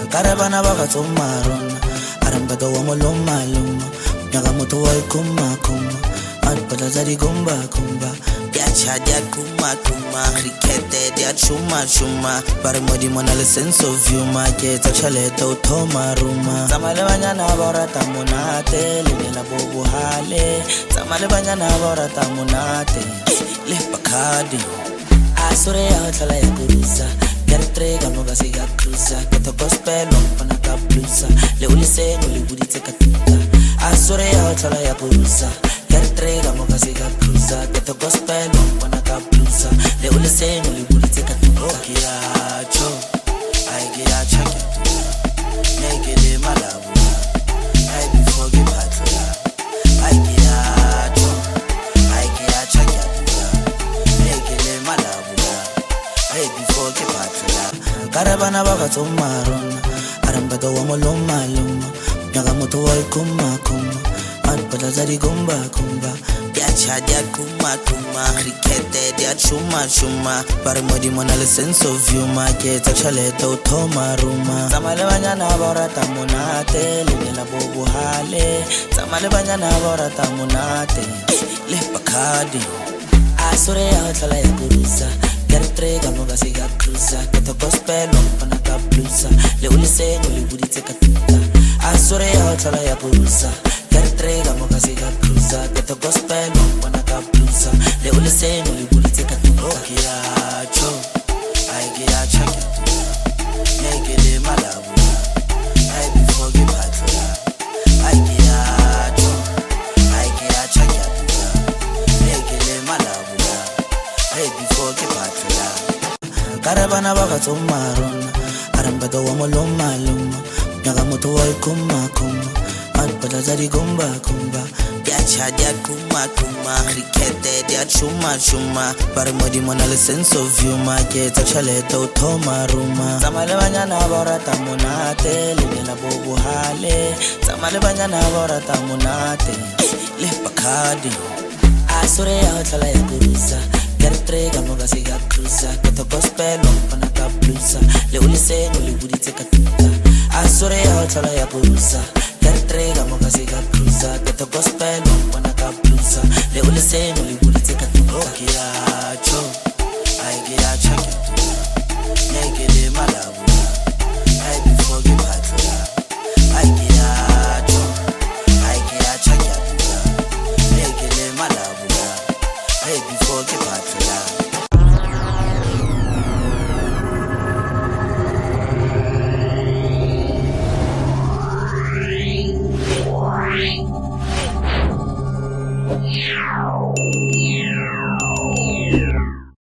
Karabana baka tomarona arambada wa moloma loma nyaga moto wa kuma kuma atpada zari gumba kumba dia chadia kuma kuma rikete dia chuma chuma bare modi mona le sense of humor ke ta chaleta uthoma ruma zamale banyana borata monate le la bobo hale zamale banyana borata monate le bakadi asore ya thala ya kurusa Gertrega moga siga cruza Keto gospel mpana ka blusa Le ulise nguli budite katuta Asore ya otala ya kurusa Gertrega moga siga cruza Keto gospel mpana ka blusa Le ulise nguli budite katuta Okia cho Aigia chakya tuya Negele malabu Ai before give hatula Aigia cho Aigia chakya tuya Negele malabu Ai before give Karabana baka tomarona arambada wa moloma loma nyaga moto wa kuma kuma atpada zari gumba kumba dia chadia kuma kuma rikete dia chuma chuma bare modi mona le sense of humor ke ta chaleta uthoma ruma zamale banyana borata monate le la bobo hale zamale banyana borata monate le bakadi asore ya thala ya kurusa Gertrega moga siga cruza Keto gospel mpana ka blusa Le ulise nguli budite katuta Asore ya otala ya kurusa Gertrega moga siga cruza Keto gospel mpana ka blusa Le ulise nguli budite katuta Okia cho Aigia chakya tuya Negele malabu Ai before give hatula Aigia cho Aigia chakya tuya Negele malabu Ai before give hatula Karabana baka tomarona arambada wa moloma loma nyaga moto wa kuma kuma atpada zari gumba kumba dia chadia kuma kuma rikete dia chuma chuma bare modi mona le sense of humor ke ta chaleta uthoma ruma zamale banyana borata monate le la bobo hale zamale banyana borata monate le bakadi asore ya thala ya kurusa Gertrega moga siga cruza Keto gospel mpana ka blusa Le ulise nguli budite katuta Asore ya otala ya kurusa Gertrega moga siga cruza Keto gospel mpana ka blusa Le ulise nguli budite katuta Okia cho Aigia chakya tuya Negele malabu Ai before give hatula Aigia cho Aigia chakya tuya Negele malabu Ai before give hatula Yeah.